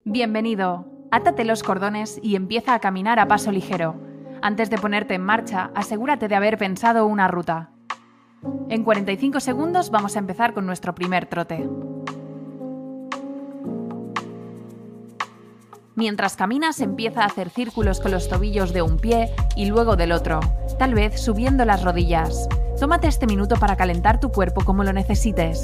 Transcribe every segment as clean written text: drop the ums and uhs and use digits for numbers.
Bienvenido. Átate los cordones y empieza a caminar a paso ligero. Antes de ponerte en marcha, asegúrate de haber pensado una ruta. En 45 segundos vamos a empezar con nuestro primer trote. Mientras caminas, empieza a hacer círculos con los tobillos de un pie y luego del otro, tal vez subiendo las rodillas. Tómate este minuto para calentar tu cuerpo como lo necesites.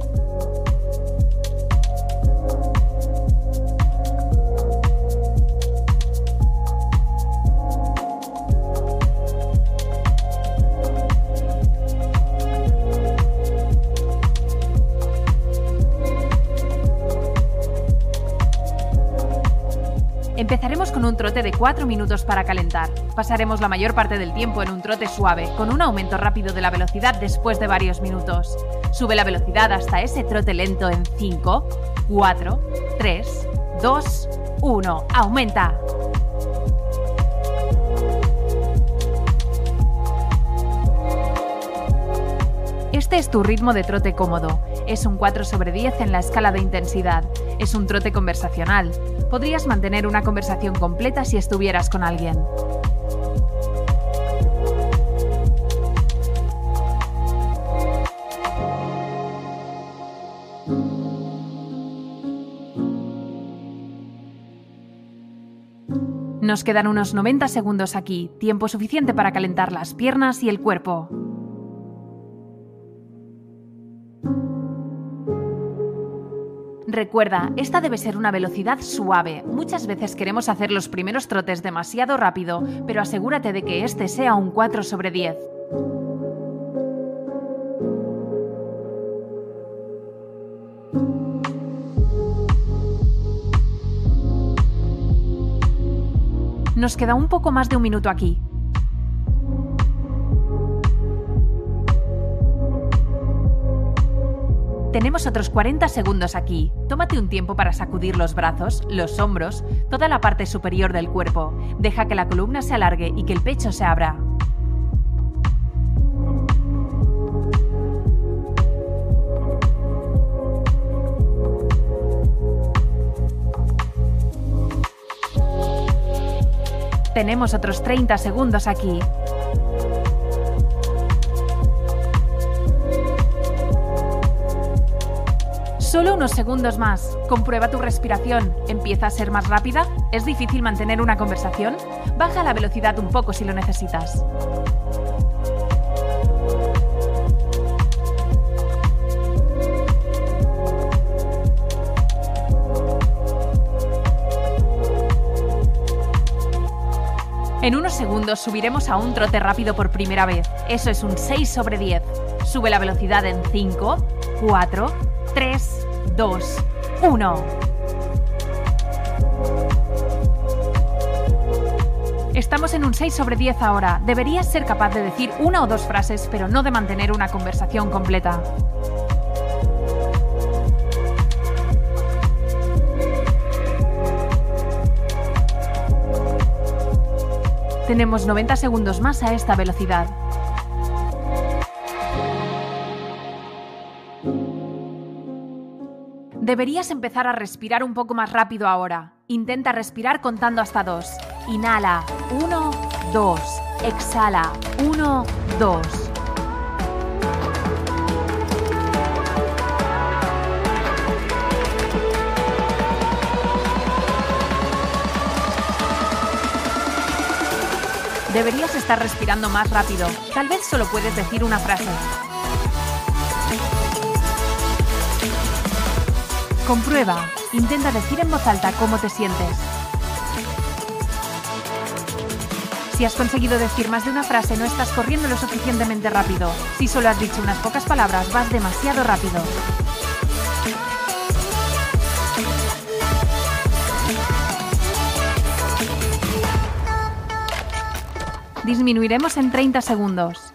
Empezaremos con un trote de 4 minutos para calentar. Pasaremos la mayor parte del tiempo en un trote suave, con un aumento rápido de la velocidad después de varios minutos. Sube la velocidad hasta ese trote lento en 5, 4, 3, 2, 1. ¡Aumenta! Este es tu ritmo de trote cómodo. Es un 4/10 en la escala de intensidad. Es un trote conversacional. Podrías mantener una conversación completa si estuvieras con alguien. Nos quedan unos 90 segundos aquí, tiempo suficiente para calentar las piernas y el cuerpo. Recuerda, esta debe ser una velocidad suave. Muchas veces queremos hacer los primeros trotes demasiado rápido, pero asegúrate de que este sea un 4/10. Nos queda un poco más de un minuto aquí. Tenemos otros 40 segundos aquí. Tómate un tiempo para sacudir los brazos, los hombros, toda la parte superior del cuerpo. Deja que la columna se alargue y que el pecho se abra. Tenemos otros 30 segundos aquí. Solo unos segundos más. Comprueba tu respiración. ¿Empieza a ser más rápida? ¿Es difícil mantener una conversación? Baja la velocidad un poco si lo necesitas. En unos segundos subiremos a un trote rápido por primera vez. Eso es un 6/10. Sube la velocidad en 5, 4, 3, 2, 1. Estamos en un 6/10 ahora. Deberías ser capaz de decir una o dos frases, pero no de mantener una conversación completa. Tenemos 90 segundos más a esta velocidad. Deberías empezar a respirar un poco más rápido ahora. Intenta respirar contando hasta 2. Inhala. 1, 2. Exhala. 1, 2. Deberías estar respirando más rápido. Tal vez solo puedes decir una frase. Comprueba. Intenta decir en voz alta cómo te sientes. Si has conseguido decir más de una frase, no estás corriendo lo suficientemente rápido. Si solo has dicho unas pocas palabras, vas demasiado rápido. Disminuiremos en 30 segundos.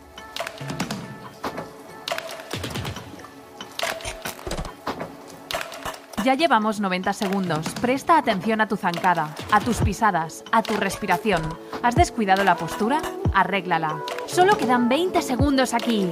Ya llevamos 90 segundos. Presta atención a tu zancada, a tus pisadas, a tu respiración. ¿Has descuidado la postura? Arréglala. Solo quedan 20 segundos aquí.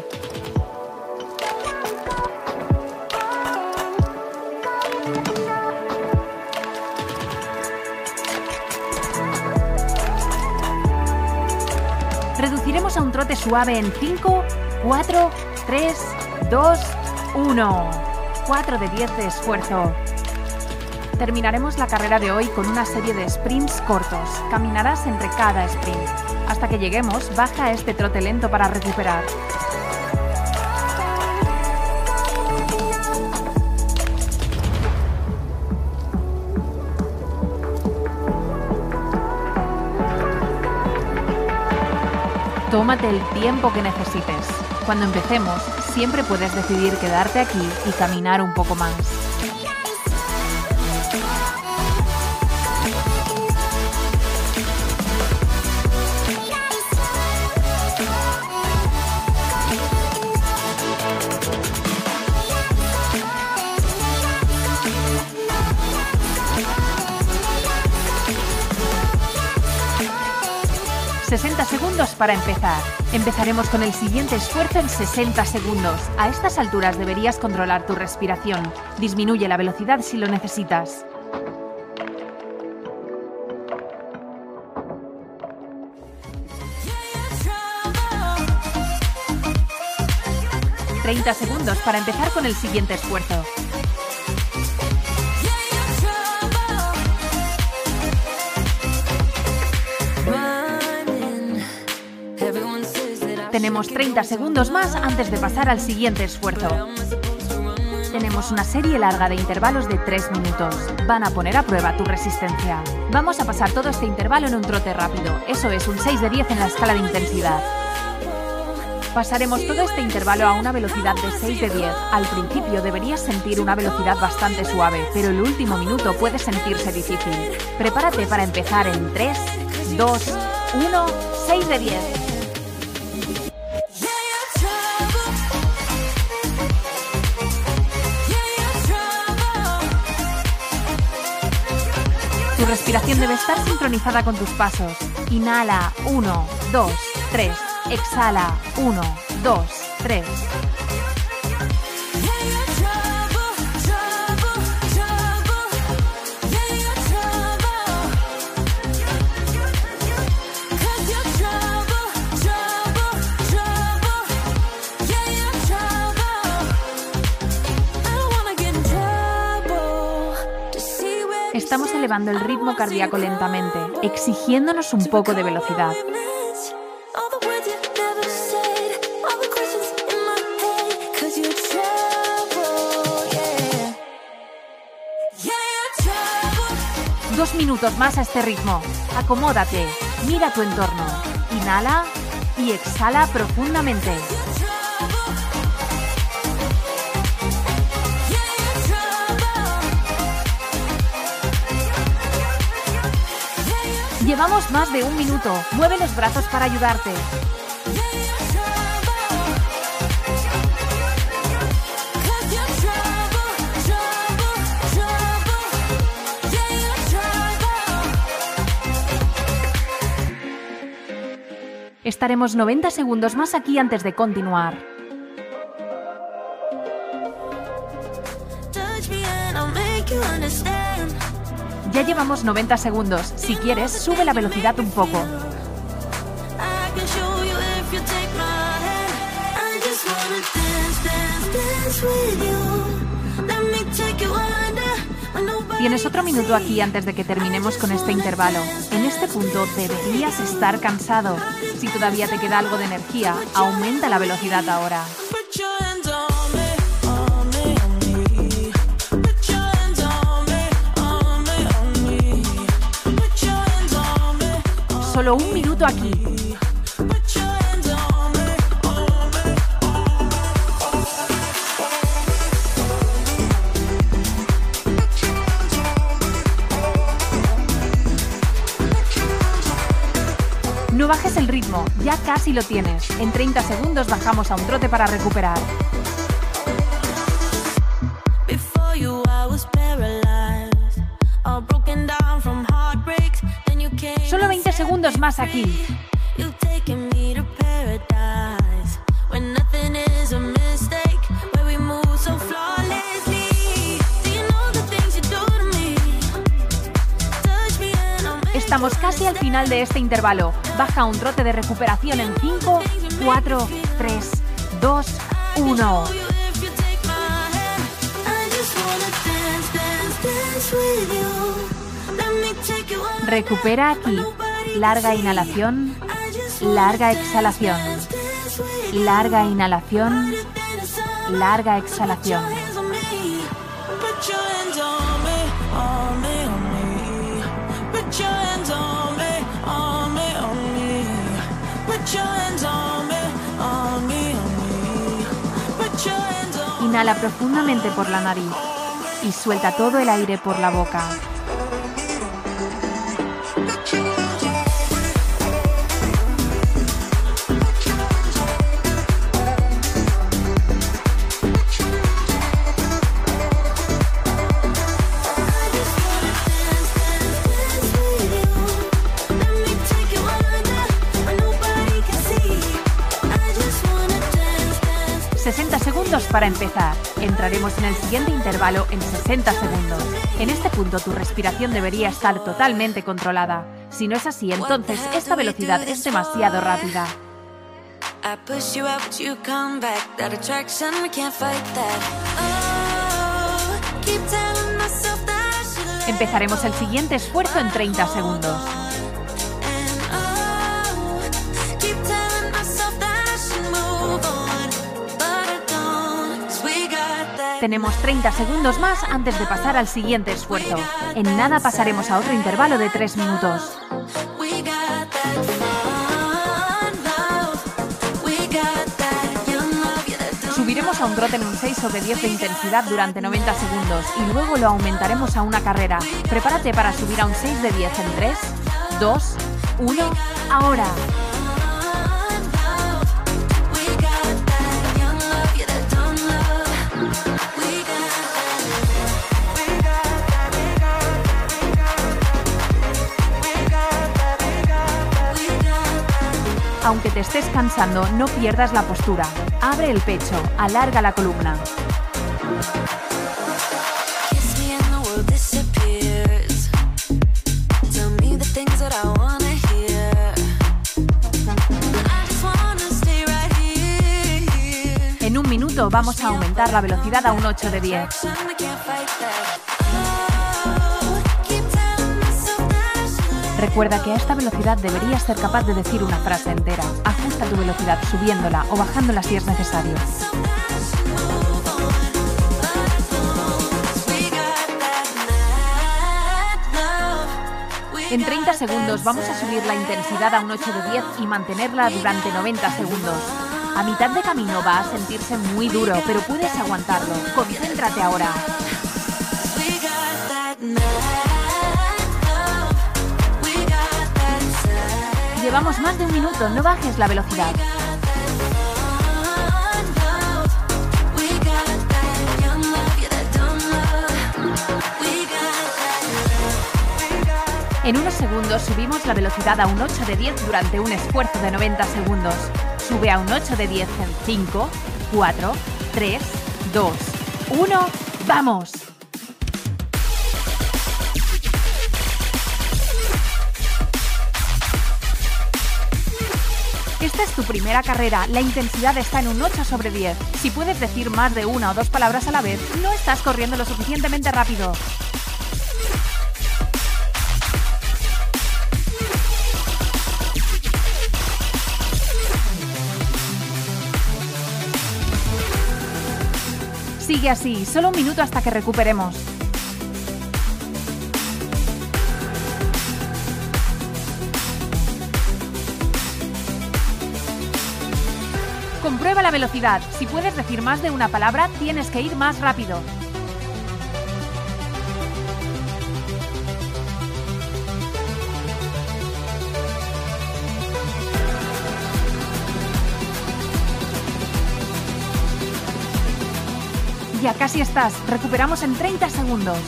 Pasaremos a un trote suave en 5, 4, 3, 2, 1. 4 de 10 de esfuerzo. Terminaremos la carrera de hoy con una serie de sprints cortos. Caminarás entre cada sprint. Hasta que lleguemos, baja a este trote lento para recuperar. Tómate el tiempo que necesites. Cuando empecemos, siempre puedes decidir quedarte aquí y caminar un poco más. ...60 segundos para empezar. Empezaremos con el siguiente esfuerzo en 60 segundos. A estas alturas deberías controlar tu respiración. Disminuye la velocidad si lo necesitas. ...30 segundos para empezar con el siguiente esfuerzo. Tenemos 30 segundos más antes de pasar al siguiente esfuerzo. Tenemos una serie larga de intervalos de 3 minutos. Van a poner a prueba tu resistencia. Vamos a pasar todo este intervalo en un trote rápido. Eso es un 6 de 10 en la escala de intensidad. Pasaremos todo este intervalo a una velocidad de 6 de 10. Al principio deberías sentir una velocidad bastante suave, pero el último minuto puede sentirse difícil. Prepárate para empezar en 3, 2, 1, 6 de 10. Tu respiración debe estar sincronizada con tus pasos. Inhala, 1, 2, 3. Exhala, 1, 2, 3. Estamos elevando el ritmo cardíaco lentamente, exigiéndonos un poco de velocidad. Dos minutos más a este ritmo. Acomódate, mira tu entorno. Inhala y exhala profundamente. Llevamos más de 1 minuto. Mueve los brazos para ayudarte. Estaremos 90 segundos más aquí antes de continuar. Ya llevamos 90 segundos. Si quieres, sube la velocidad un poco. Tienes otro minuto aquí antes de que terminemos con este intervalo. En este punto deberías estar cansado. Si todavía te queda algo de energía, aumenta la velocidad ahora. Solo 1 minuto aquí. No bajes el ritmo, ya casi lo tienes. En 30 segundos bajamos a un trote para recuperar. Solo 20 segundos más aquí. Estamos casi al final de este intervalo. Baja un trote de recuperación en 5, 4, 3, 2, 1. Recupera aquí. Larga inhalación, larga exhalación. Larga inhalación, larga exhalación. Inhala profundamente por la nariz y suelta todo el aire por la boca. Para empezar, entraremos en el siguiente intervalo en 60 segundos. En este punto tu respiración debería estar totalmente controlada. Si no es así, entonces esta velocidad es demasiado rápida. Empezaremos el siguiente esfuerzo en 30 segundos. Tenemos 30 segundos más antes de pasar al siguiente esfuerzo. En nada pasaremos a otro intervalo de 3 minutos. Subiremos a un trote en un 6/10 de intensidad durante 90 segundos y luego lo aumentaremos a una carrera. Prepárate para subir a un 6/10 en 3, 2, 1, ahora. Aunque te estés cansando, no pierdas la postura. Abre el pecho, alarga la columna. En un minuto vamos a aumentar la velocidad a un 8/10. Recuerda que a esta velocidad deberías ser capaz de decir una frase entera. Ajusta tu velocidad subiéndola o bajándola si es necesario. En 30 segundos vamos a subir la intensidad a un 8/10 y mantenerla durante 90 segundos. A mitad de camino va a sentirse muy duro, pero puedes aguantarlo. Concéntrate ahora. Llevamos más de un minuto, no bajes la velocidad. En unos segundos subimos la velocidad a un 8/10 durante un esfuerzo de 90 segundos. Sube a un 8/10 en 5, 4, 3, 2, 1, ¡vamos! Esta es tu primera carrera, la intensidad está en un 8/10. Si puedes decir más de una o dos palabras a la vez, no estás corriendo lo suficientemente rápido. Sigue así, solo un minuto hasta que recuperemos. Comprueba la velocidad. Si puedes decir más de una palabra, tienes que ir más rápido. Ya casi estás. Recuperamos en 30 segundos.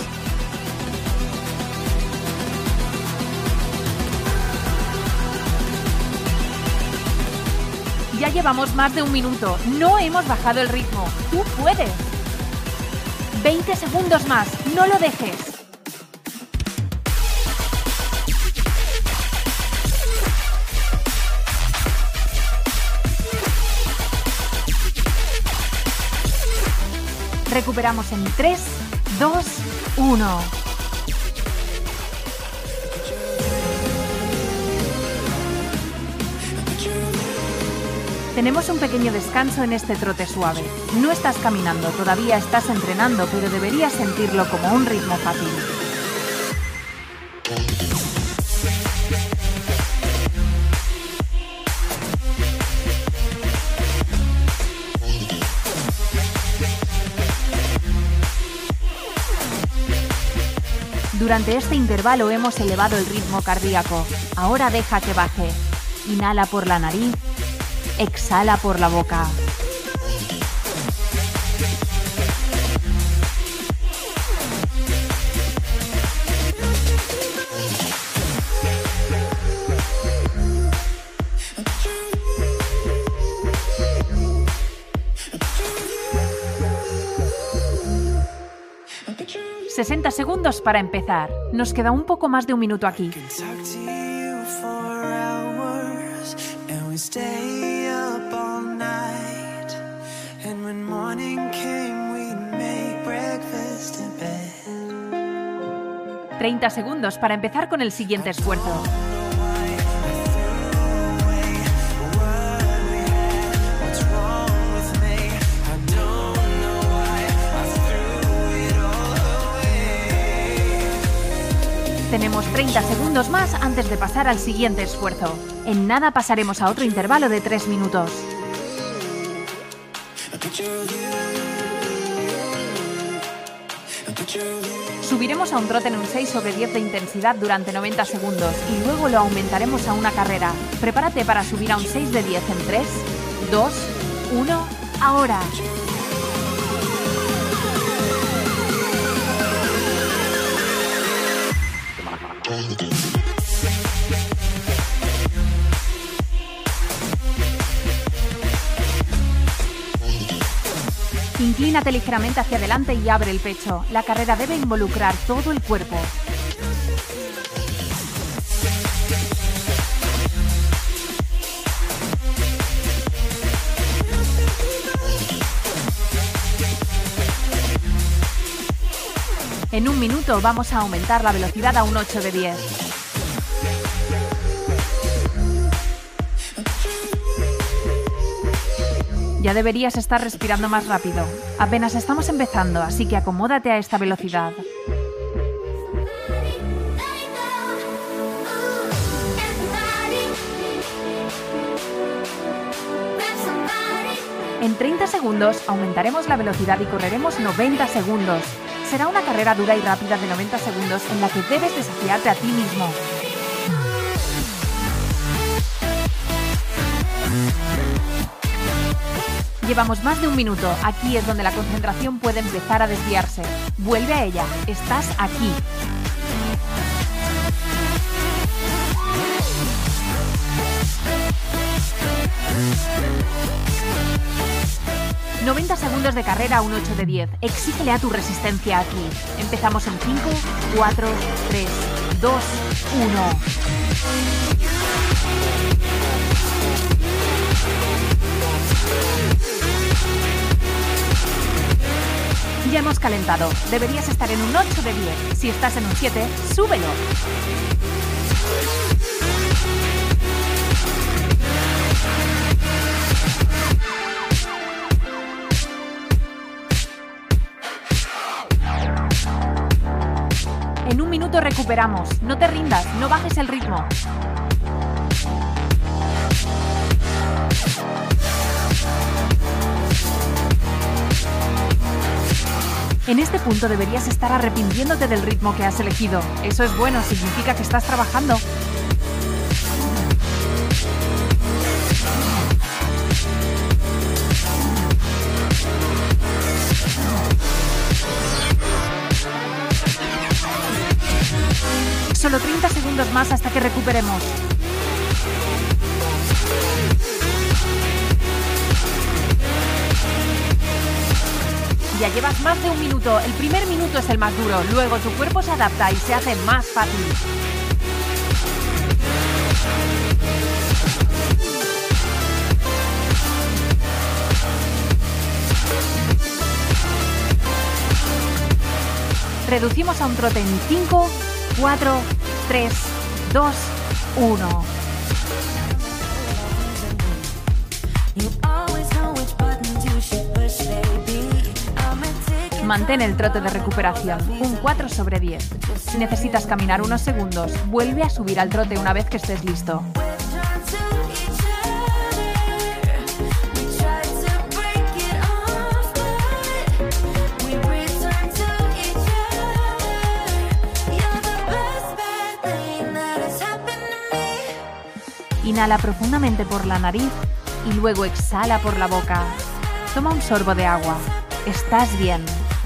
Ya llevamos más de un minuto. No hemos bajado el ritmo. ¡Tú puedes! 20 segundos más. No lo dejes. Recuperamos en 3, 2, 1. Tenemos un pequeño descanso en este trote suave. No estás caminando, todavía estás entrenando, pero deberías sentirlo como un ritmo fácil. Durante este intervalo hemos elevado el ritmo cardíaco. Ahora deja que baje. Inhala por la nariz. Exhala por la boca. ...60 segundos para empezar. Nos queda un poco más de un minuto aquí. Stay up all night, and when morning came we'd make breakfast in bed. 30 segundos para empezar con el siguiente esfuerzo. Tenemos 30 segundos más antes de pasar al siguiente esfuerzo. En nada pasaremos a otro intervalo de 3 minutos. Subiremos a un trote en un 6/10 de intensidad durante 90 segundos y luego lo aumentaremos a una carrera. Prepárate para subir a un 6 de 10 en 3, 2, 1, ahora. Inclínate ligeramente hacia adelante y abre el pecho. La carrera debe involucrar todo el cuerpo. En un minuto vamos a aumentar la velocidad a un 8 de 10. Ya deberías estar respirando más rápido. Apenas estamos empezando, así que acomódate a esta velocidad. En 30 segundos aumentaremos la velocidad y correremos 90 segundos. Será una carrera dura y rápida de 90 segundos en la que debes desafiarte a ti mismo. Llevamos más de un minuto. Aquí es donde la concentración puede empezar a desviarse. Vuelve a ella. Estás aquí. ...90 segundos de carrera a un 8 de 10. Exígele a tu resistencia aquí. Empezamos en 5, 4, 3, 2, 1... Ya hemos calentado. Deberías estar en un 8 de 10. Si estás en un 7, súbelo. En un minuto recuperamos. No te rindas, no bajes el ritmo. En este punto deberías estar arrepintiéndote del ritmo que has elegido. Eso es bueno, significa que estás trabajando. Solo 30 segundos más hasta que recuperemos. Ya llevas más de un minuto. El primer minuto es el más duro. Luego tu cuerpo se adapta y se hace más fácil. Reducimos a un trote en 5, 4, 3, 2, 1. Mantén el trote de recuperación, un 4 sobre 10. Si necesitas caminar unos segundos, vuelve a subir al trote una vez que estés listo. Inhala profundamente por la nariz y luego exhala por la boca. Toma un sorbo de agua. Estás bien.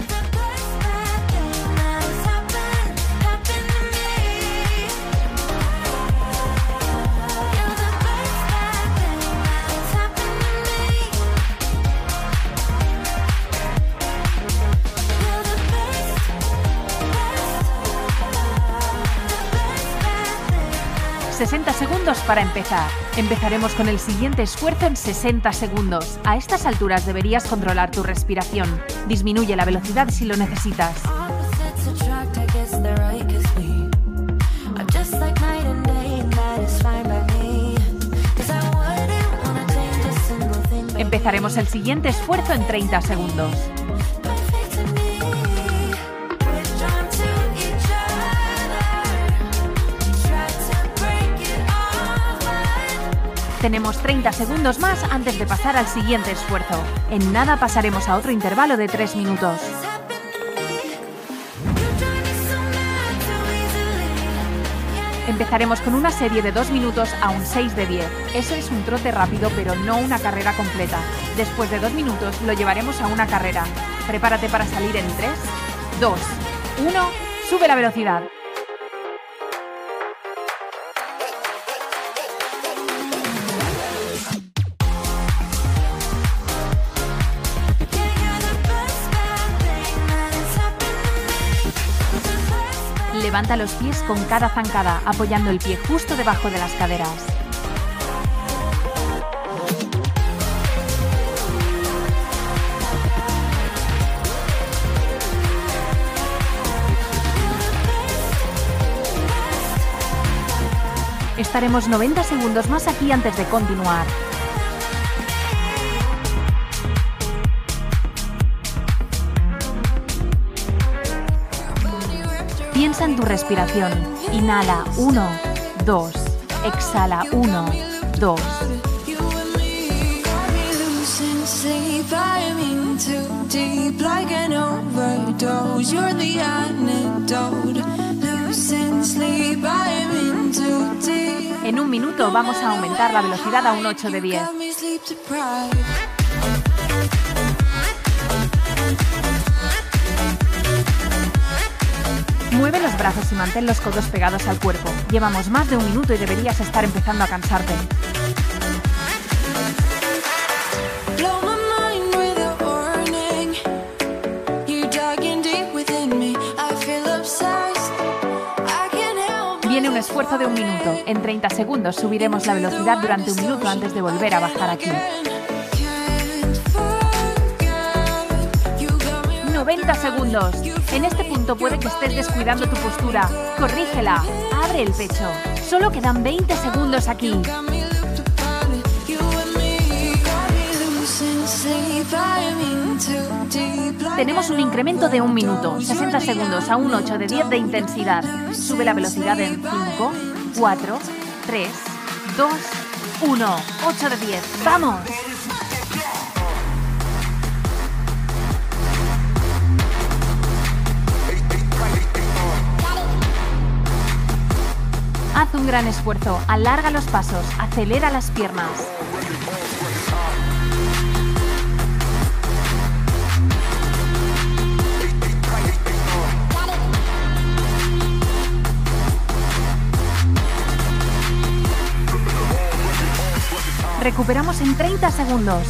...60 segundos para empezar. Empezaremos con el siguiente esfuerzo en 60 segundos. A estas alturas deberías controlar tu respiración. Disminuye la velocidad si lo necesitas. Empezaremos el siguiente esfuerzo en 30 segundos. Tenemos 30 segundos más antes de pasar al siguiente esfuerzo. En nada pasaremos a otro intervalo de 3 minutos. Empezaremos con una serie de 2 minutos a un 6 de 10. Ese es un trote rápido, pero no una carrera completa. Después de 2 minutos lo llevaremos a una carrera. Prepárate para salir en 3, 2, 1. Sube la velocidad. Levanta los pies con cada zancada, apoyando el pie justo debajo de las caderas. Estaremos 90 segundos más aquí antes de continuar. Piensa en tu respiración. Inhala 1, 2. Exhala 1, 2. En un minuto vamos a aumentar la velocidad a un 8 de 10. Mueve los brazos y mantén los codos pegados al cuerpo. Llevamos más de un minuto y deberías estar empezando a cansarte. Viene un esfuerzo de un minuto. En 30 segundos subiremos la velocidad durante un minuto antes de volver a bajar aquí. 90 segundos. En este punto puede que estés descuidando tu postura. Corrígela. Abre el pecho. Solo quedan 20 segundos aquí. Tenemos un incremento de un minuto. 60 segundos a un 8 de 10 de intensidad. Sube la velocidad en 5, 4, 3, 2, 1. 8 de 10. ¡Vamos! Haz un gran esfuerzo, alarga los pasos, acelera las piernas. Recuperamos en 30 segundos.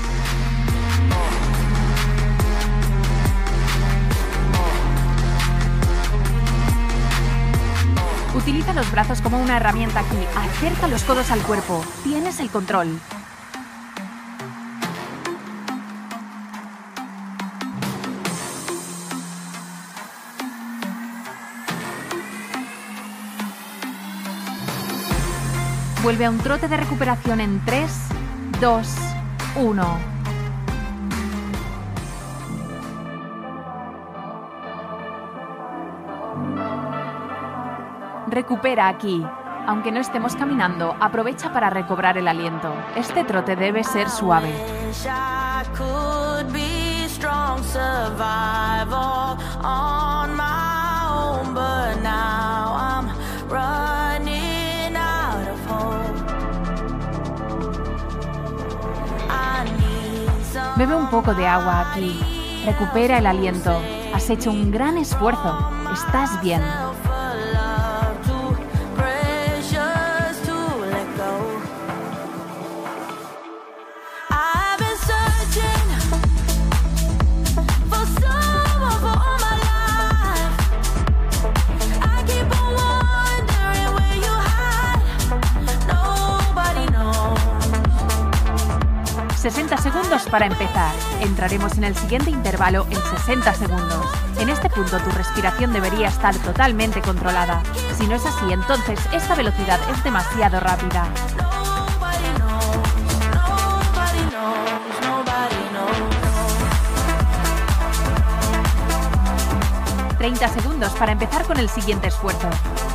Utiliza los brazos como una herramienta aquí. Acerca los codos al cuerpo. Tienes el control. Vuelve a un trote de recuperación en 3, 2, 1. Recupera aquí. Aunque no estemos caminando, aprovecha para recobrar el aliento. Este trote debe ser suave. Bebe un poco de agua aquí. Recupera el aliento. Has hecho un gran esfuerzo. Estás bien. Segundos para empezar. Entraremos en el siguiente intervalo en 60 segundos. En este punto tu respiración debería estar totalmente controlada. Si no es así, entonces esta velocidad es demasiado rápida. 30 segundos para empezar con el siguiente esfuerzo.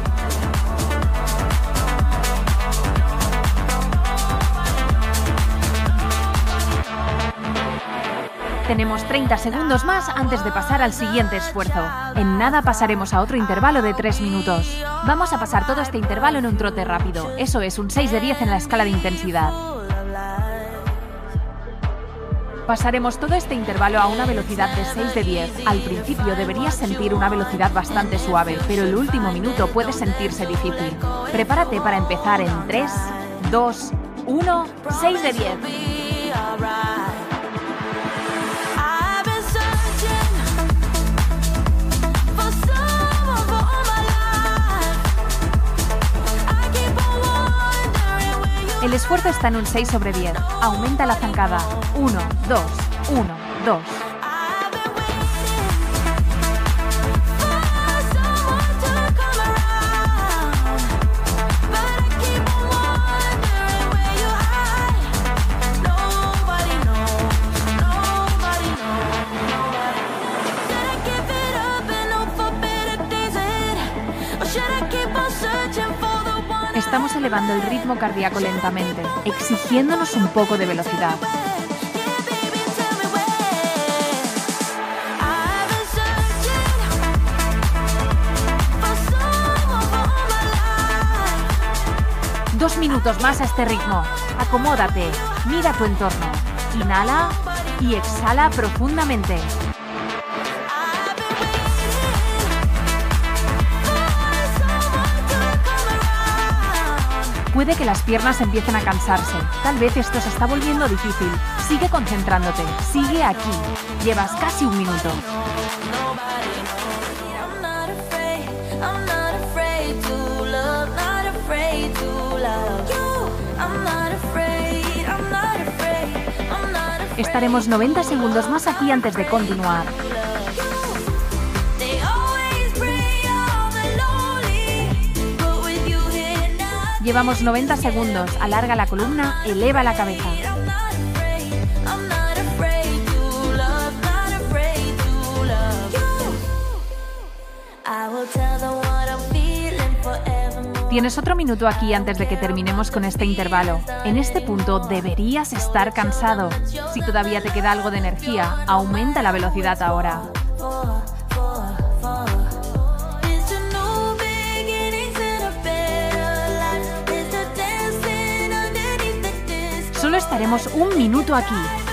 Tenemos 30 segundos más antes de pasar al siguiente esfuerzo. En nada pasaremos a otro intervalo de 3 minutos. Vamos a pasar todo este intervalo en un trote rápido. Eso es un 6 de 10 en la escala de intensidad. Pasaremos todo este intervalo a una velocidad de 6 de 10. Al principio deberías sentir una velocidad bastante suave, pero el último minuto puede sentirse difícil. Prepárate para empezar en 3, 2, 1, 6 de 10. El esfuerzo está en un 6 sobre 10. Aumenta la zancada. 1, 2, 1, 2. Estamos elevando el ritmo cardíaco lentamente, exigiéndonos un poco de velocidad. Dos minutos más a este ritmo. Acomódate, mira tu entorno. Inhala y exhala profundamente. Puede que las piernas empiecen a cansarse. Tal vez esto se está volviendo difícil. Sigue concentrándote. Sigue aquí. Llevas casi un minuto. Estaremos 90 segundos más aquí antes de continuar. Llevamos 90 segundos. Alarga la columna, eleva la cabeza. Tienes otro minuto aquí antes de que terminemos con este intervalo. En este punto deberías estar cansado. Si todavía te queda algo de energía, aumenta la velocidad ahora. Solo estaremos un minuto aquí.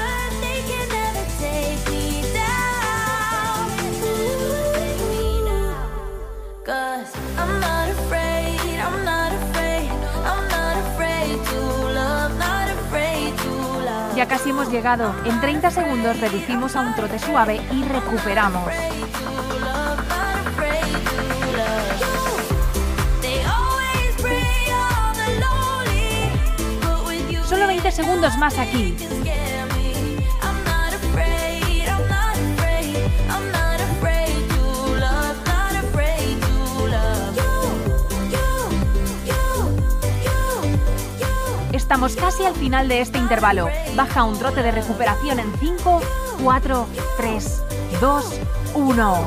Ya casi hemos llegado. En 30 segundos reducimos a un trote suave y recuperamos. Solo 20 segundos más aquí. Estamos casi al final de este intervalo. Baja un trote de recuperación en 5, 4, 3, 2, 1.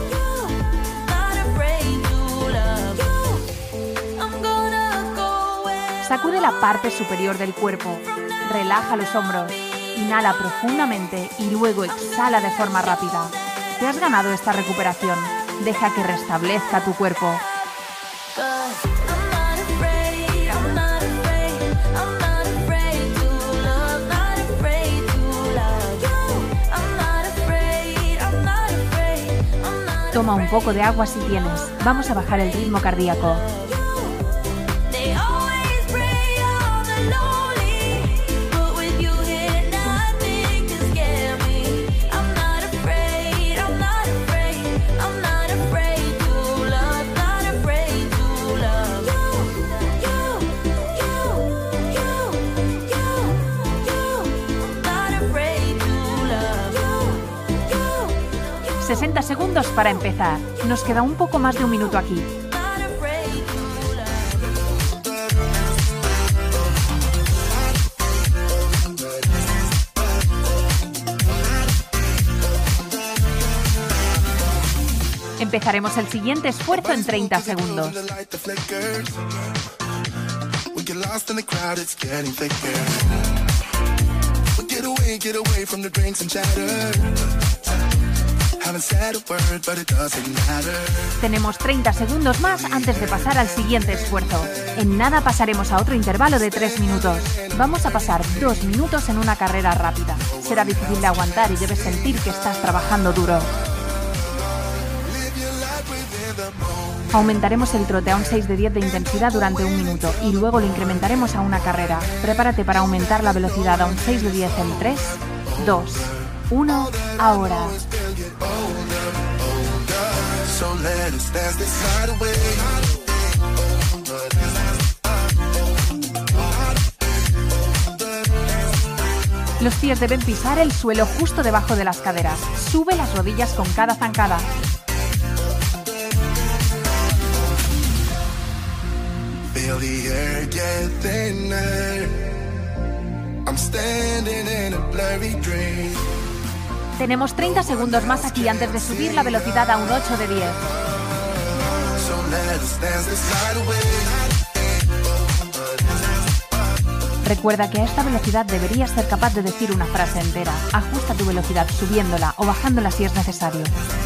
Sacude la parte superior del cuerpo. Relaja los hombros. Inhala profundamente y luego exhala de forma rápida. Te has ganado esta recuperación. Deja que restablezca tu cuerpo. Toma un poco de agua si tienes. Vamos a bajar el ritmo cardíaco. ...60 segundos para empezar. Nos queda un poco más de un minuto aquí. Empezaremos el siguiente esfuerzo en 30 segundos. Tenemos 30 segundos más antes de pasar al siguiente esfuerzo. En nada pasaremos a otro intervalo de 3 minutos. Vamos a pasar 2 minutos en una carrera rápida. Será difícil de aguantar y debes sentir que estás trabajando duro. Aumentaremos el trote a un 6 de 10 de intensidad durante 1 minuto y luego lo incrementaremos a una carrera. Prepárate para aumentar la velocidad a un 6 de 10 en 3, 2, 1, ahora. Los pies deben pisar el suelo justo debajo de las caderas. Sube las rodillas con cada zancada. Tenemos 30 segundos más aquí antes de subir la velocidad a un 8 de 10. Recuerda que a esta velocidad deberías ser capaz de decir una frase entera. Ajusta tu velocidad subiéndola o bajándola si es necesario.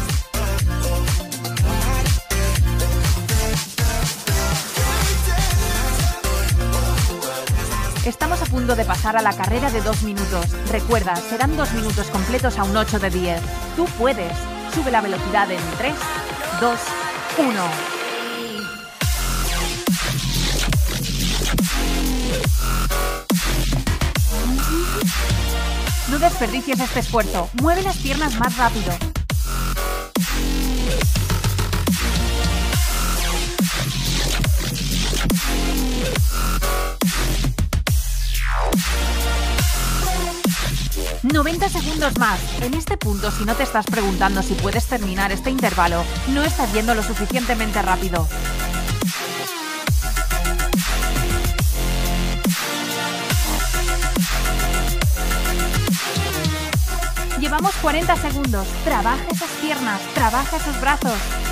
Estamos a punto de pasar a la carrera de 2 minutos. Recuerda, serán 2 minutos completos a un 8 de 10. Tú puedes. Sube la velocidad en 3, 2, 1. No desperdicies este esfuerzo. Mueve las piernas más rápido. ...90 segundos más. En este punto, si no te estás preguntando si puedes terminar este intervalo, no estás yendo lo suficientemente rápido. Llevamos 40 segundos. Trabaja esas piernas, trabaja esos brazos.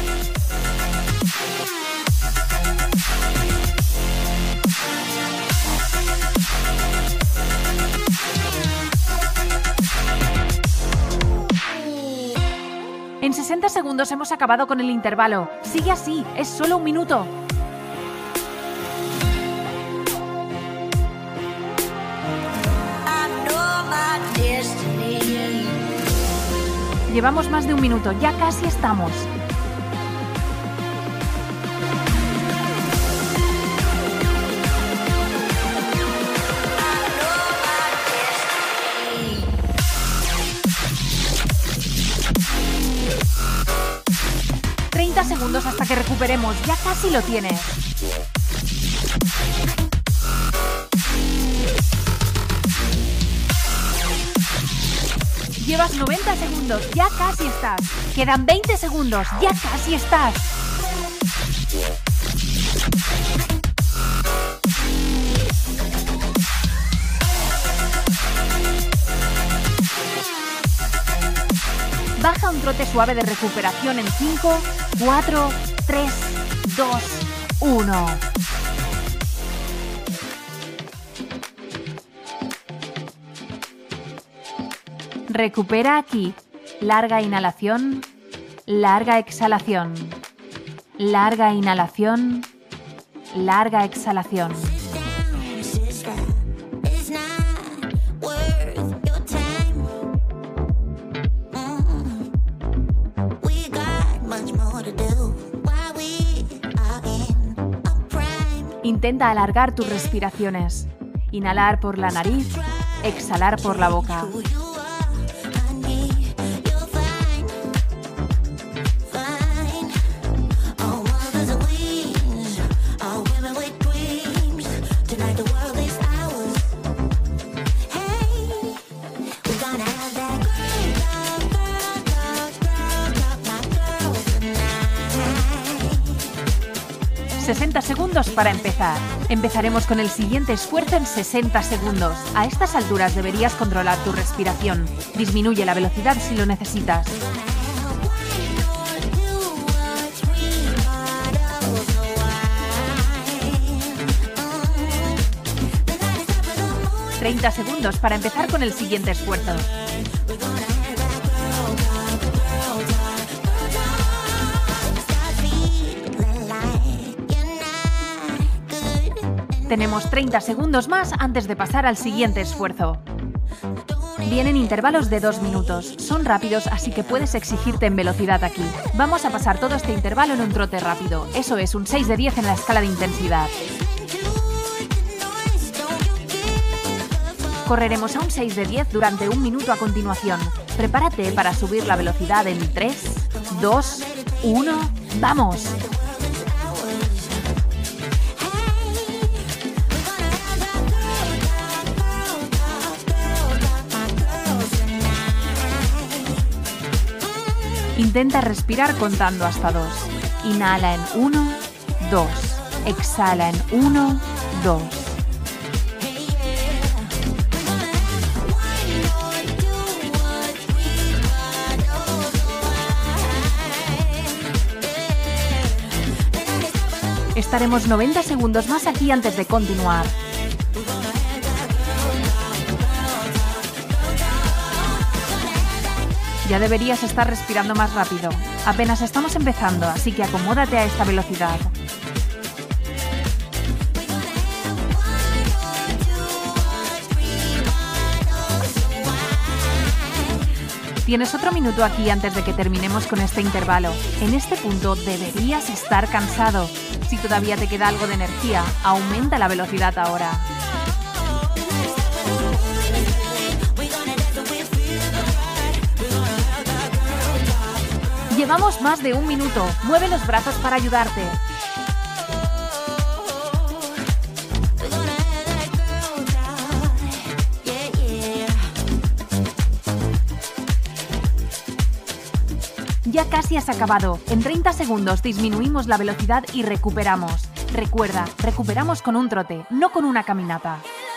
En 60 segundos hemos acabado con el intervalo. Sigue así, es solo 1 minuto. Llevamos más de 1 minuto, ya casi estamos. Segundos hasta que recuperemos. Ya casi lo tienes. Llevas 90 segundos. Ya casi estás. Quedan 20 segundos. Ya casi estás. trote suave de recuperación en 5, 4, 3, 2, 1. Recupera aquí. Larga inhalación, larga exhalación. Larga inhalación, larga exhalación. Intenta alargar tus respiraciones. Inhalar por la nariz, exhalar por la boca. Segundos para empezar. Empezaremos con el siguiente esfuerzo en 60 segundos. A estas alturas deberías controlar tu respiración. Disminuye la velocidad si lo necesitas. ...30 segundos para empezar con el siguiente esfuerzo. Tenemos 30 segundos más antes de pasar al siguiente esfuerzo. Vienen intervalos de 2 minutos. Son rápidos, así que puedes exigirte en velocidad aquí. Vamos a pasar todo este intervalo en un trote rápido. Eso es un 6 de 10 en la escala de intensidad. Correremos a un 6 de 10 durante 1 minuto a continuación. Prepárate para subir la velocidad en 3, 2, 1, ¡vamos! Intenta respirar contando hasta 2. Inhala en 1, 2. Exhala en 1, 2. Estaremos 90 segundos más aquí antes de continuar. Ya deberías estar respirando más rápido. Apenas estamos empezando, así que acomódate a esta velocidad. Tienes otro minuto aquí antes de que terminemos con este intervalo. En este punto deberías estar cansado. Si todavía te queda algo de energía, aumenta la velocidad ahora. Llevamos más de 1 minuto. Mueve los brazos para ayudarte. Ya casi has acabado. En 30 segundos disminuimos la velocidad y recuperamos. Recuerda, recuperamos con un trote, no con una caminata.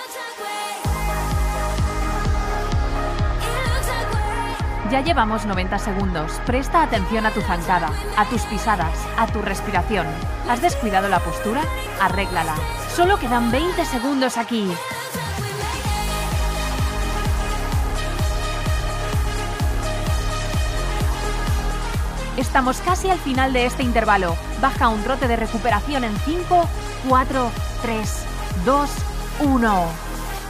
Ya llevamos 90 segundos. Presta atención a tu zancada, a tus pisadas, a tu respiración. ¿Has descuidado la postura? Arréglala. Solo quedan 20 segundos aquí. Estamos casi al final de este intervalo. Baja un trote de recuperación en 5, 4, 3, 2, 1.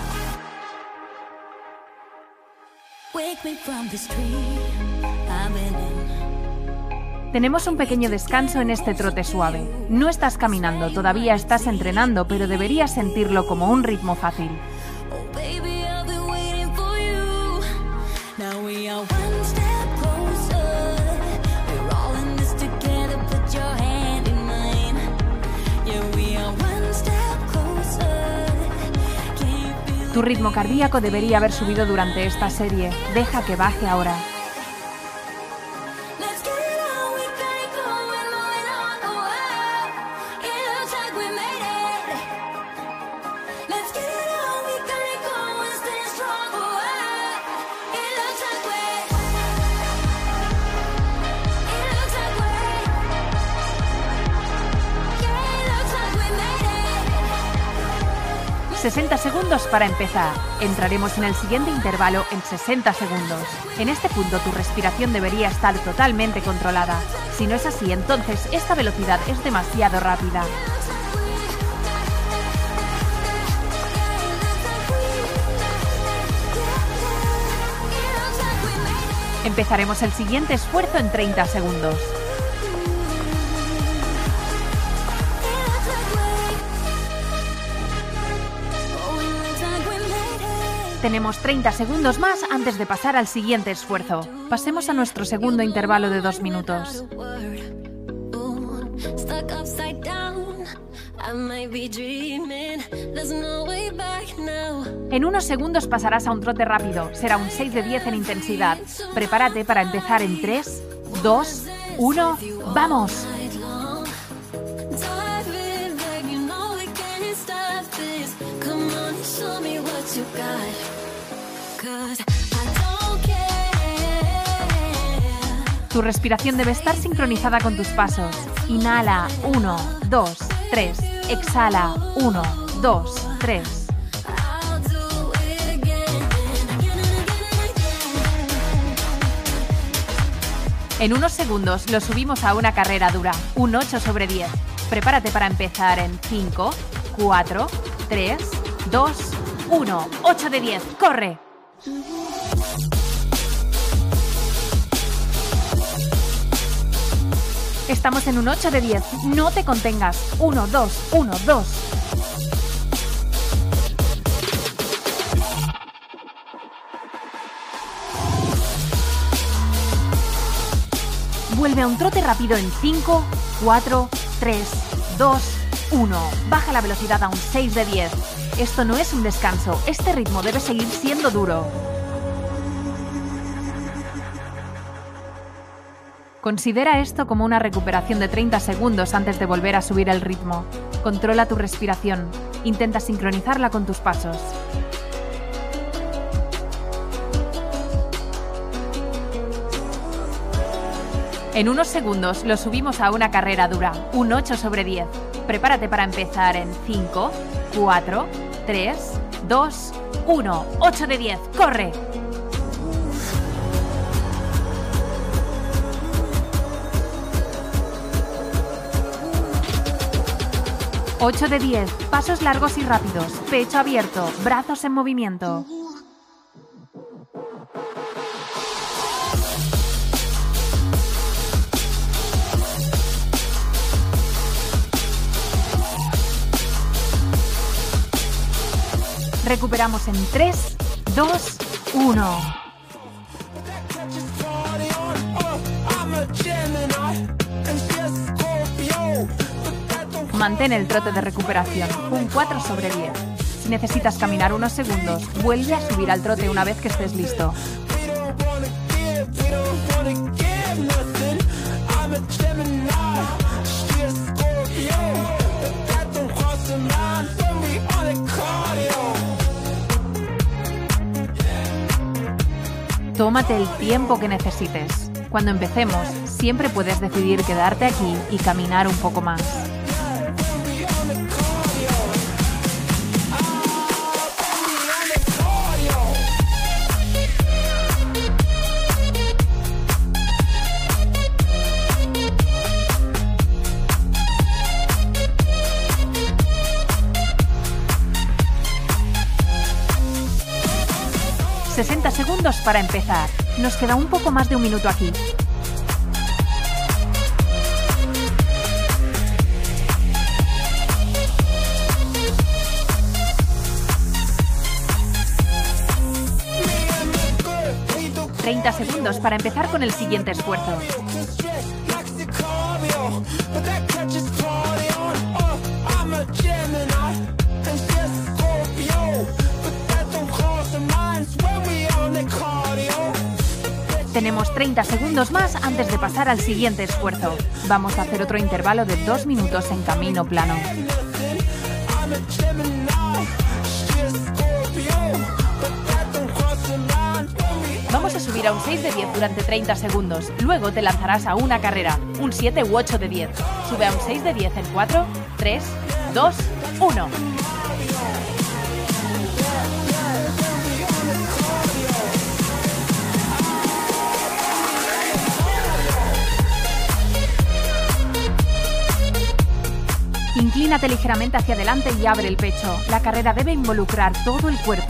Tenemos un pequeño descanso en este trote suave. No estás caminando, todavía estás entrenando, pero deberías sentirlo como un ritmo fácil. Tu ritmo cardíaco debería haber subido durante esta serie. Deja que baje ahora. 60 segundos para empezar. Entraremos en el siguiente intervalo en 60 segundos. En este punto tu respiración debería estar totalmente controlada. Si no es así, entonces esta velocidad es demasiado rápida. Empezaremos el siguiente esfuerzo en 30 segundos. Tenemos 30 segundos más antes de pasar al siguiente esfuerzo. Pasemos a nuestro segundo intervalo de 2 minutos. En unos segundos pasarás a un trote rápido. Será un 6 de 10 en intensidad. Prepárate para empezar en 3, 2, 1, ¡vamos! Tu respiración debe estar sincronizada con tus pasos. Inhala, 1, 2, 3. Exhala, 1, 2, 3. En unos segundos lo subimos a una carrera dura, un 8 sobre 10. Prepárate para empezar en 5, 4, 3, 2, 1. 8 de 10. ¡Corre! Estamos en un 8 de 10. No te contengas. 1, 2, 1, 2. Vuelve a un trote rápido en 5, 4, 3, 2, 1. Baja la velocidad a un 6 de 10. Esto no es un descanso. Este ritmo debe seguir siendo duro. Considera esto como una recuperación de 30 segundos antes de volver a subir el ritmo. Controla tu respiración. Intenta sincronizarla con tus pasos. En unos segundos lo subimos a una carrera dura, un 8 sobre 10. Prepárate para empezar en 5, 4, 3, 2, 1. 8 de 10. ¡Corre! ¡8 de 10! Pasos largos y rápidos. Pecho abierto. Brazos en movimiento. Recuperamos en 3, 2, 1. Mantén el trote de recuperación, un 4 sobre 10. Si necesitas caminar unos segundos, vuelve a subir al trote una vez que estés listo. Tómate el tiempo que necesites. Cuando empecemos, siempre puedes decidir quedarte aquí y caminar un poco más. ...60 segundos para empezar. Nos queda un poco más de un minuto aquí. ...30 segundos para empezar con el siguiente esfuerzo. Tenemos 30 segundos más antes de pasar al siguiente esfuerzo. Vamos a hacer otro intervalo de 2 minutos en camino plano. Vamos a subir a un 6 de 10 durante 30 segundos. Luego te lanzarás a una carrera, un 7 u 8 de 10. Sube a un 6 de 10 en 4, 3, 2, 1. Inclínate ligeramente hacia adelante y abre el pecho. La carrera debe involucrar todo el cuerpo.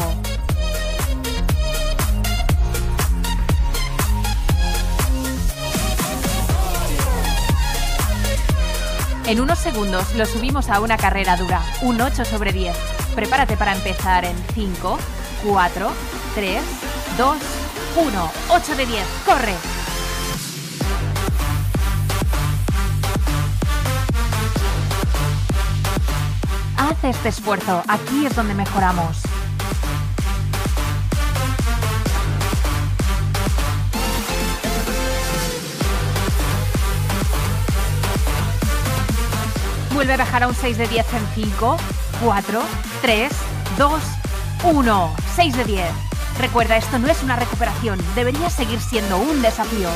En unos segundos lo subimos a una carrera dura, un 8 sobre 10. Prepárate para empezar en 5, 4, 3, 2, 1. 8 de 10. ¡Corre! Haz este esfuerzo. Aquí es donde mejoramos. Vuelve a bajar a un 6 de 10 en 5, 4, 3, 2, 1. 6 de 10. Recuerda, esto no es una recuperación. Debería seguir siendo un desafío.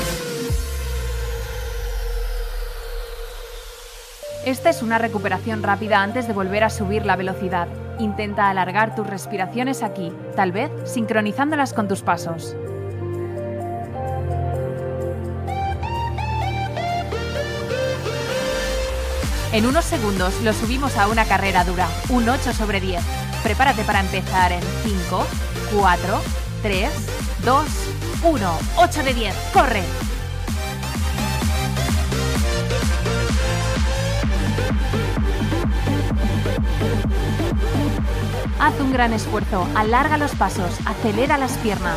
Esta es una recuperación rápida antes de volver a subir la velocidad. Intenta alargar tus respiraciones aquí, tal vez sincronizándolas con tus pasos. En unos segundos lo subimos a una carrera dura, un 8 sobre 10. Prepárate para empezar en 5, 4, 3, 2, 1. 8 de 10. ¡Corre! Haz un gran esfuerzo, alarga los pasos, acelera las piernas.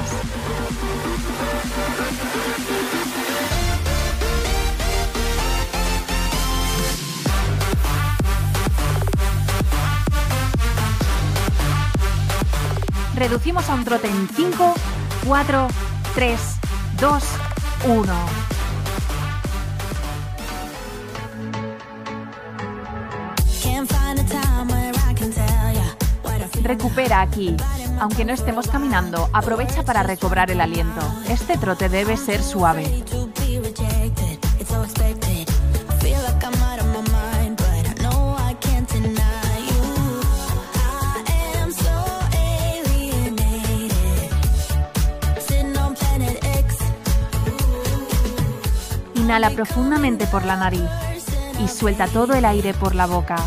Reducimos a un trote en 5, 4, 3, 2, 1. Recupera aquí. Aunque no estemos caminando, aprovecha para recobrar el aliento. Este trote debe ser suave. Inhala profundamente por la nariz y suelta todo el aire por la boca.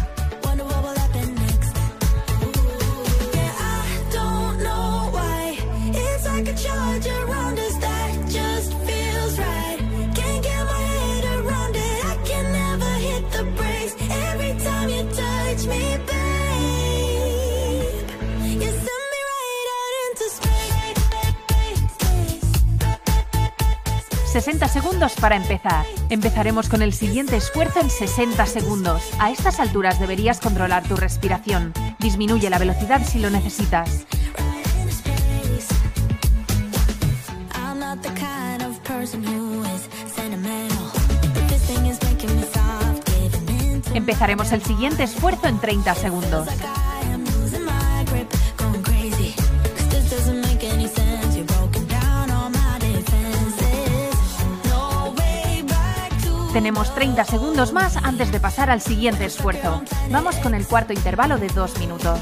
...60 segundos para empezar. Empezaremos con el siguiente esfuerzo en 60 segundos. A estas alturas deberías controlar tu respiración. Disminuye la velocidad si lo necesitas. Empezaremos el siguiente esfuerzo en 30 segundos. Tenemos 30 segundos más antes de pasar al siguiente esfuerzo. Vamos con el cuarto intervalo de 2 minutos.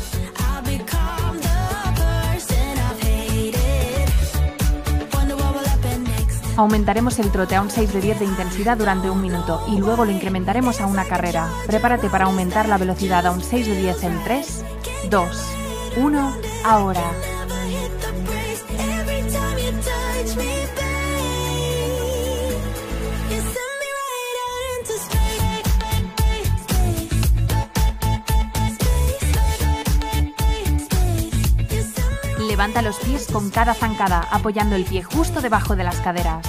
Aumentaremos el trote a un 6 de 10 de intensidad durante 1 minuto y luego lo incrementaremos a una carrera. Prepárate para aumentar la velocidad a un 6 de 10 en 3, 2, 1, ahora. Levanta los pies con cada zancada, apoyando el pie justo debajo de las caderas.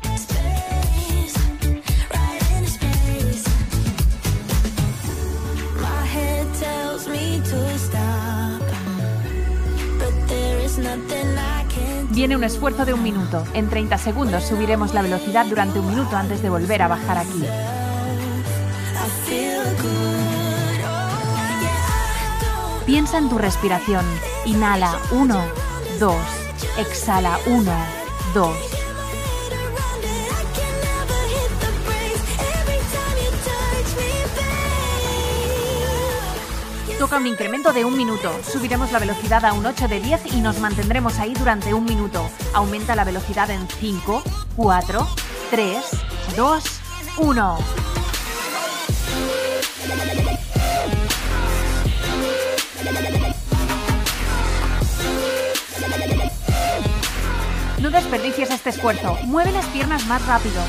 Viene un esfuerzo de 1 minuto. En 30 segundos subiremos la velocidad durante 1 minuto antes de volver a bajar aquí. Piensa en tu respiración. Inhala 1, 2. Exhala 1, 2. Toca un incremento de 1 minuto. Subiremos la velocidad a un 8 de 10 y nos mantendremos ahí durante 1 minuto. Aumenta la velocidad en 5, 4, 3, 2, 1. desperdicies este esfuerzo. Mueve las piernas más rápido.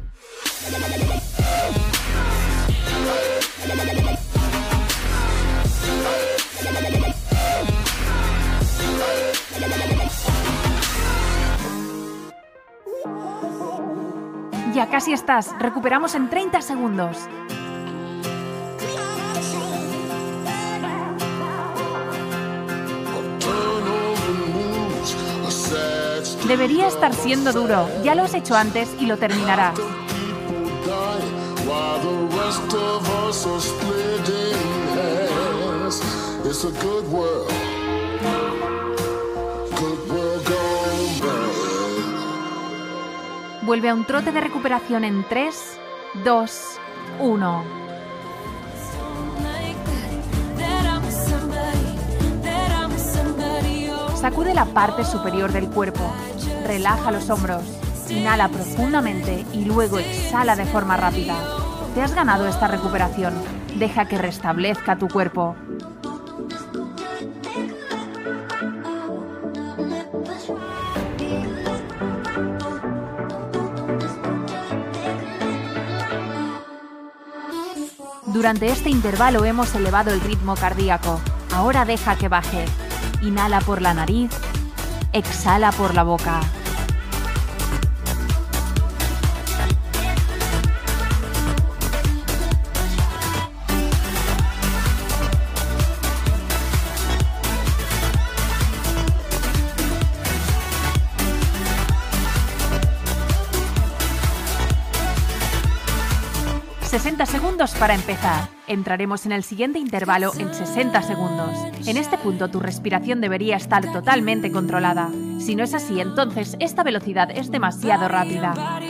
Ya casi estás. Recuperamos en 30 segundos. Debería estar siendo duro. Ya lo has hecho antes y lo terminarás. Vuelve a un trote de recuperación en 3, 2, 1. Sacude la parte superior del cuerpo. Relaja los hombros. Inhala profundamente y luego exhala de forma rápida. Te has ganado esta recuperación. Deja que restablezca tu cuerpo. Durante este intervalo hemos elevado el ritmo cardíaco. Ahora deja que baje. Inhala por la nariz, exhala por la boca. ...60 segundos para empezar. Entraremos en el siguiente intervalo en 60 segundos. En este punto tu respiración debería estar totalmente controlada. Si no es así, entonces esta velocidad es demasiado rápida.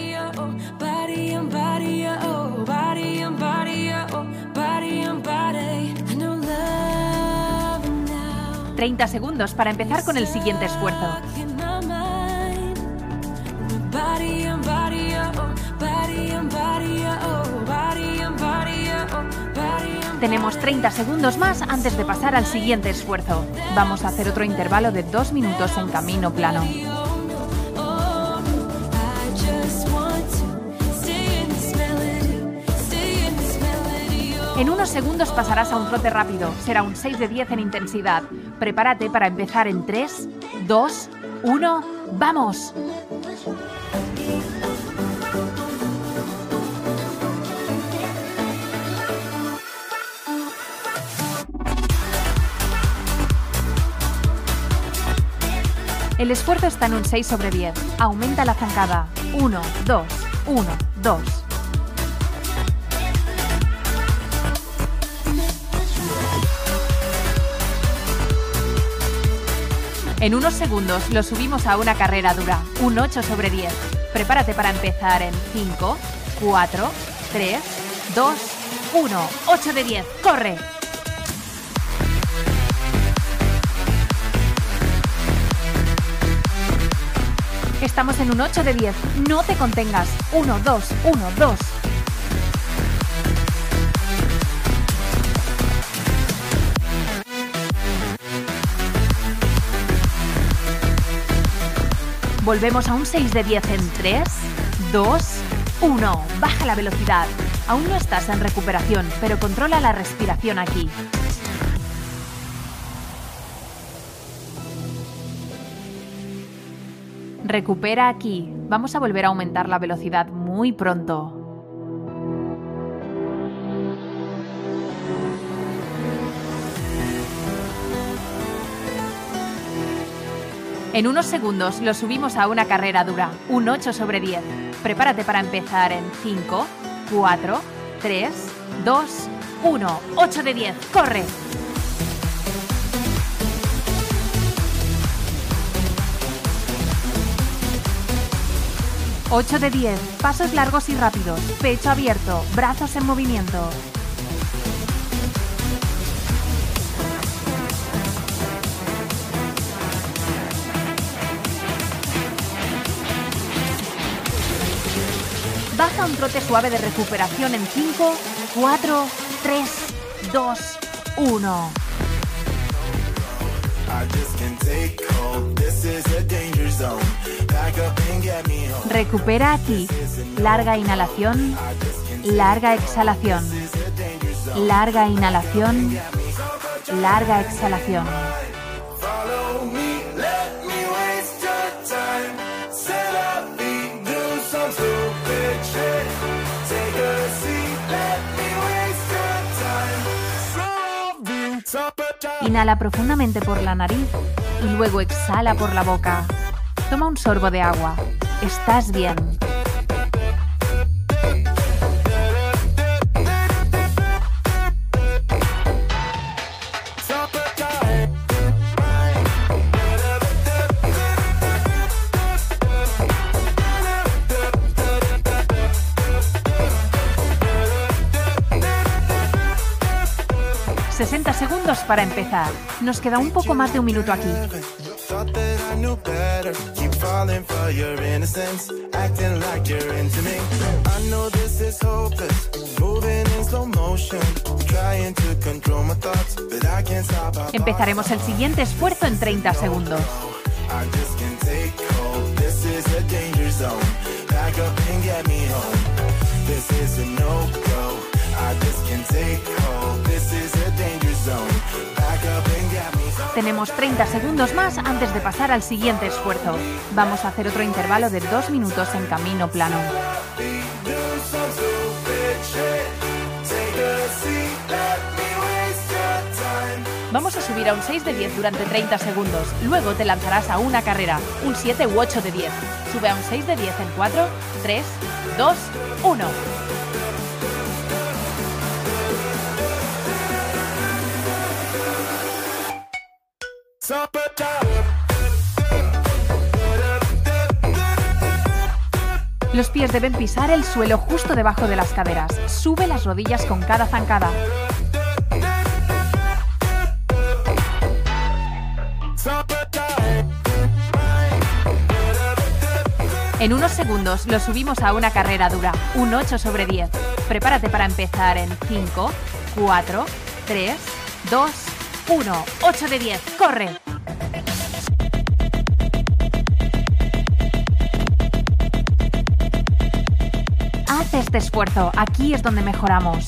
30 segundos para empezar con el siguiente esfuerzo. Tenemos 30 segundos más antes de pasar al siguiente esfuerzo. Vamos a hacer otro intervalo de 2 minutos en camino plano. En unos segundos pasarás a un trote rápido. Será un 6 de 10 en intensidad. Prepárate para empezar en 3, 2, 1, ¡vamos! El esfuerzo está en un 6 sobre 10. Aumenta la zancada. 1, 2, 1, 2. En unos segundos lo subimos a una carrera dura. Un 8 sobre 10. Prepárate para empezar en 5, 4, 3, 2, 1. 8 de 10. ¡Corre! Estamos en un 8 de 10. No te contengas. 1, 2, 1, 2. Volvemos a un 6 de 10 en 3, 2, 1. Baja la velocidad. Aún no estás en recuperación, pero controla la respiración aquí. Recupera aquí. Vamos a volver a aumentar la velocidad muy pronto. En unos segundos lo subimos a una carrera dura, un 8 sobre 10. Prepárate para empezar en 5, 4, 3, 2, 1. 8 de 10. ¡Corre! ¡8 de 10! Pasos largos y rápidos, pecho abierto, brazos en movimiento. Baja un trote suave de recuperación en 5, 4, 3, 2, 1. Recupera aquí. Larga inhalación, larga exhalación. Larga inhalación, larga exhalación. Inhala profundamente por la nariz y luego exhala por la boca. Toma un sorbo de agua. Estás bien. ...60 segundos para empezar. Nos queda un poco más de un minuto aquí. Empezaremos el siguiente esfuerzo en 30 segundos. Tenemos 30 segundos más antes de pasar al siguiente esfuerzo. Vamos a hacer otro intervalo de 2 minutos en camino plano. Vamos a subir a un 6 de 10 durante 30 segundos. Luego te lanzarás a una carrera, un 7 u 8 de 10. Sube a un 6 de 10 en 4, 3, 2, 1. Los pies deben pisar el suelo justo debajo de las caderas. Sube las rodillas con cada zancada. En unos segundos lo subimos a una carrera dura, un 8 sobre 10. Prepárate para empezar en 5, 4, 3, 2, 1. 8 de 10. ¡Corre! Haz este esfuerzo. Aquí es donde mejoramos.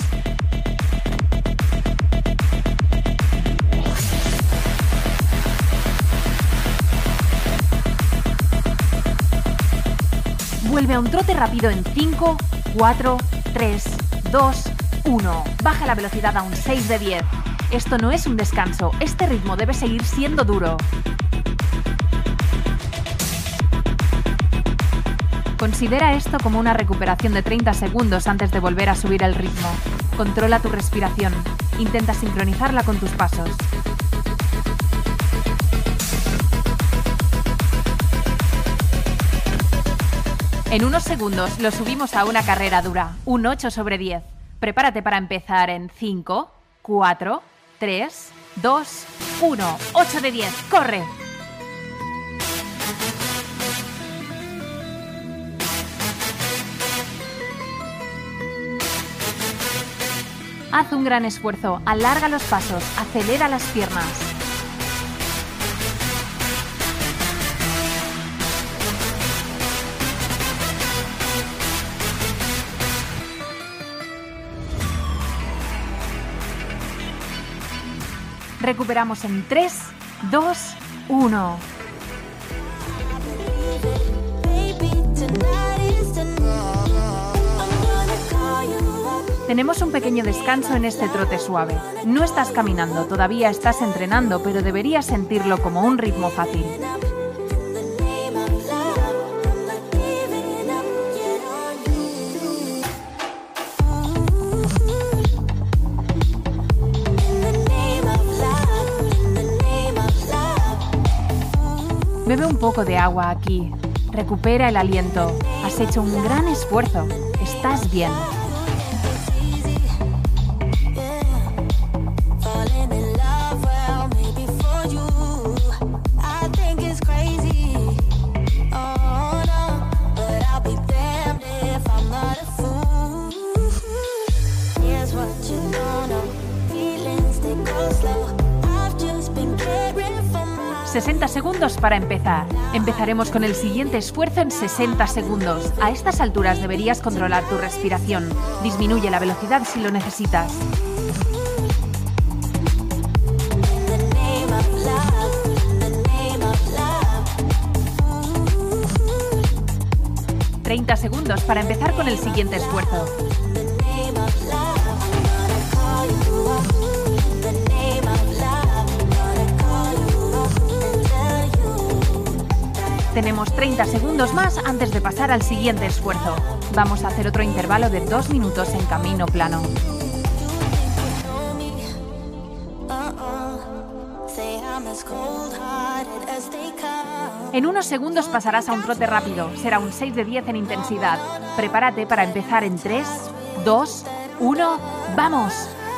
Vuelve a un trote rápido en 5, 4, 3, 2, 1. Baja la velocidad a un 6 de 10. Esto no es un descanso. Este ritmo debe seguir siendo duro. Considera esto como una recuperación de 30 segundos antes de volver a subir el ritmo. Controla tu respiración. Intenta sincronizarla con tus pasos. En unos segundos lo subimos a una carrera dura, un 8 sobre 10. Prepárate para empezar en 5, 4, 3, 2, 1. 8 de 10. ¡Corre! Haz un gran esfuerzo, alarga los pasos, acelera las piernas. Recuperamos en 3, 2, 1. Tenemos un pequeño descanso en este trote suave. No estás caminando, todavía estás entrenando, pero deberías sentirlo como un ritmo fácil. Bebe un poco de agua aquí. Recupera el aliento. Has hecho un gran esfuerzo. Estás bien. Feelings they go slow. I've just been caring for 60 segundos para empezar. Empezaremos con el siguiente esfuerzo en 60 segundos. A estas alturas deberías controlar tu respiración. Disminuye la velocidad si lo necesitas. ...30 segundos para empezar con el siguiente esfuerzo. Tenemos 30 segundos más antes de pasar al siguiente esfuerzo. Vamos a hacer otro intervalo de 2 minutos en camino plano. En unos segundos pasarás a un trote rápido. Será un 6 de 10 en intensidad. Prepárate para empezar en 3, 2, 1, ¡vamos!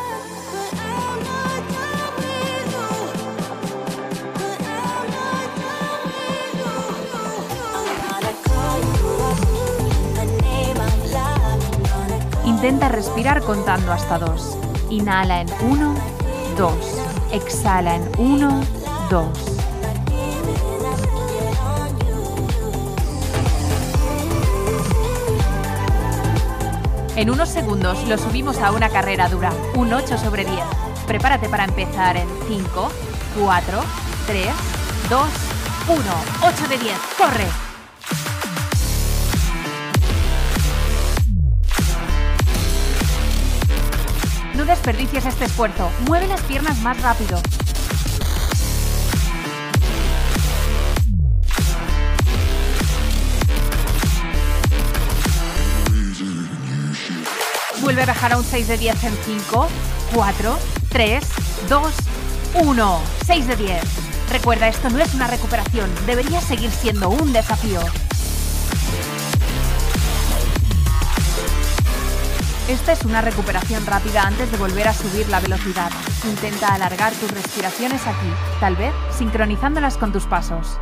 Intenta respirar contando hasta 2. Inhala en 1, 2. Exhala en 1, 2. En unos segundos lo subimos a una carrera dura, un 8 sobre 10. Prepárate para empezar en 5, 4, 3, 2, 1. 8 de 10. ¡Corre! No desperdicies este esfuerzo. Mueve las piernas más rápido. Vuelve a bajar a un 6 de 10 en 5, 4, 3, 2, 1. 6 de 10. Recuerda, esto no es una recuperación. Debería seguir siendo un desafío. Esta es una recuperación rápida antes de volver a subir la velocidad. Intenta alargar tus respiraciones aquí, tal vez sincronizándolas con tus pasos.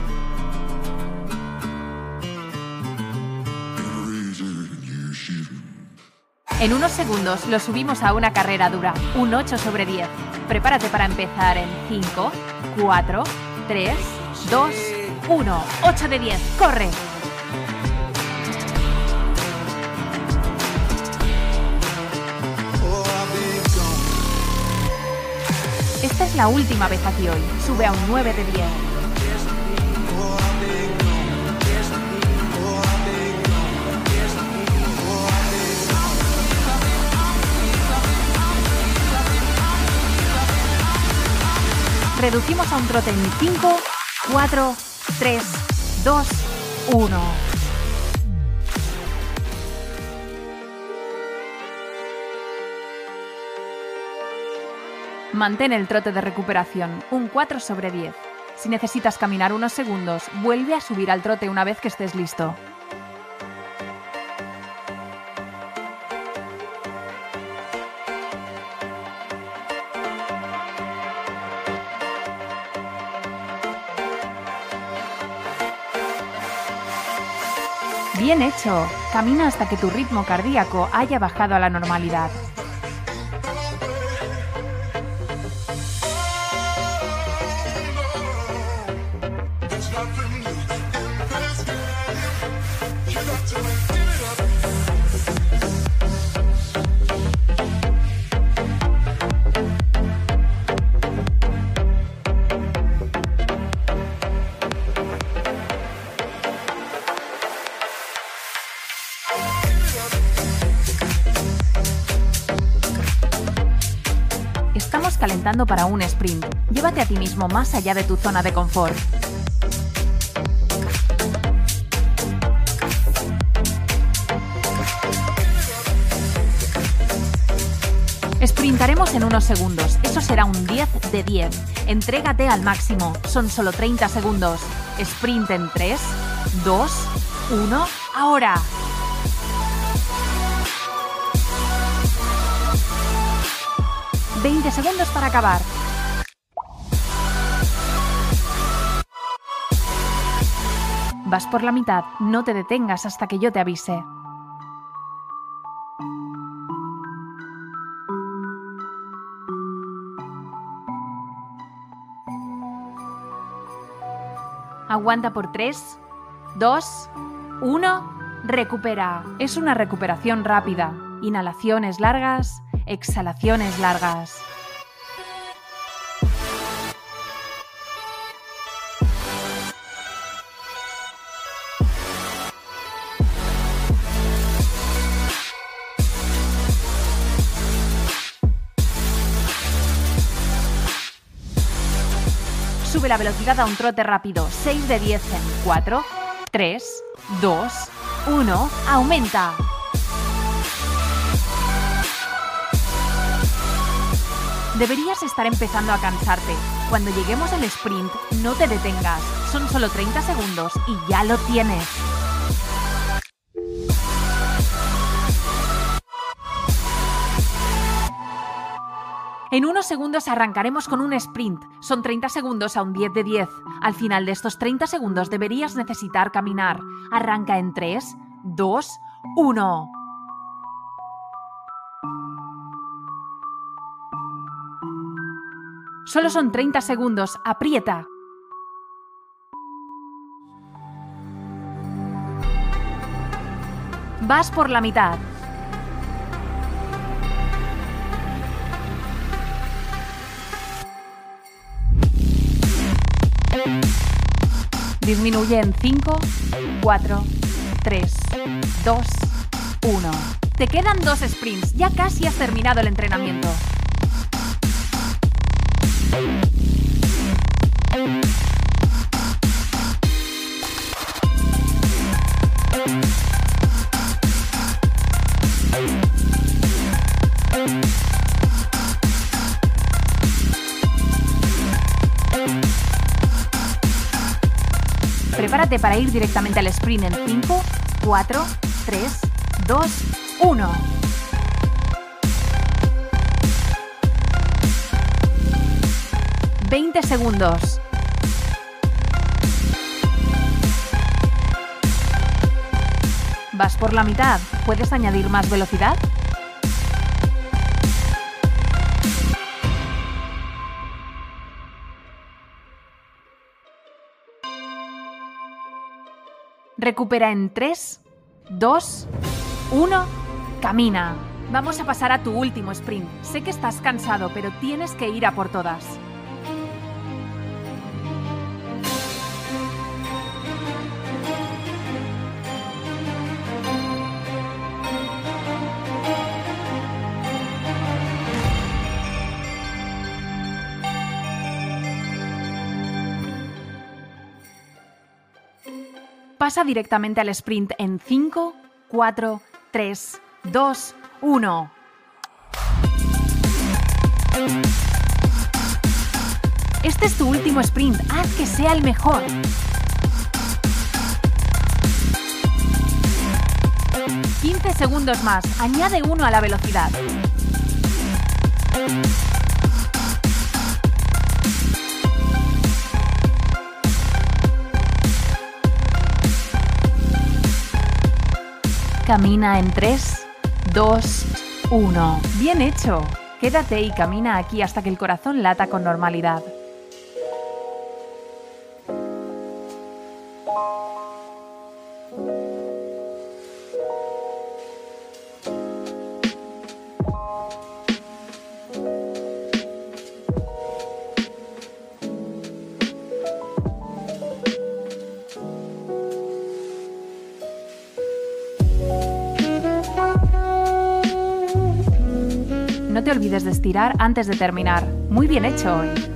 En unos segundos lo subimos a una carrera dura, un 8 sobre 10. Prepárate para empezar en 5, 4, 3, 2, 1. 8 de 10. ¡Corre! Esta es la última vez aquí hoy. Sube a un 9 de 10. Reducimos a un trote en 5, 4, 3, 2, 1. Mantén el trote de recuperación, un 4 sobre 10. Si necesitas caminar unos segundos, vuelve a subir al trote una vez que estés listo. ¡Bien hecho! Camina hasta que tu ritmo cardíaco haya bajado a la normalidad. Estamos calentando para un sprint. Llévate a ti mismo más allá de tu zona de confort. Sprintaremos en unos segundos. Eso será un 10 de 10. Entrégate al máximo. Son solo 30 segundos. Sprint en 3, 2, 1. ¡Ahora! ...20 segundos para acabar. Vas por la mitad, no te detengas hasta que yo te avise. Aguanta por 3, 2, 1. Recupera. Es una recuperación rápida. Inhalaciones largas, exhalaciones largas. Sube la velocidad a un trote rápido. 6 de 10 en 4, 3, 2, 1. Aumenta. Deberías estar empezando a cansarte. Cuando lleguemos al sprint, no te detengas. Son solo 30 segundos y ya lo tienes. En unos segundos arrancaremos con un sprint. Son 30 segundos a un 10 de 10. Al final de estos 30 segundos deberías necesitar caminar. Arranca en 3, 2, 1. Solo son 30 segundos. Aprieta. Vas por la mitad. Disminuye en 5, 4, 3, 2, 1. Te quedan 2 sprints. Ya casi has terminado el entrenamiento. Prepárate para ir directamente al sprint en 5, 4, 3, 2, 1. «20 segundos». Vas por la mitad. ¿Puedes añadir más velocidad? Recupera en 3, 2, 1, camina. Vamos a pasar a tu último sprint. Sé que estás cansado, pero tienes que ir a por todas. Pasa directamente al sprint en 5, 4, 3, 2, 1. Este es tu último sprint. Haz que sea el mejor. «15 segundos más. Añade 1 a la velocidad». Camina en 3, 2, 1. ¡Bien hecho! Quédate y camina aquí hasta que el corazón lata con normalidad. No te olvides de estirar antes de terminar. Muy bien hecho hoy.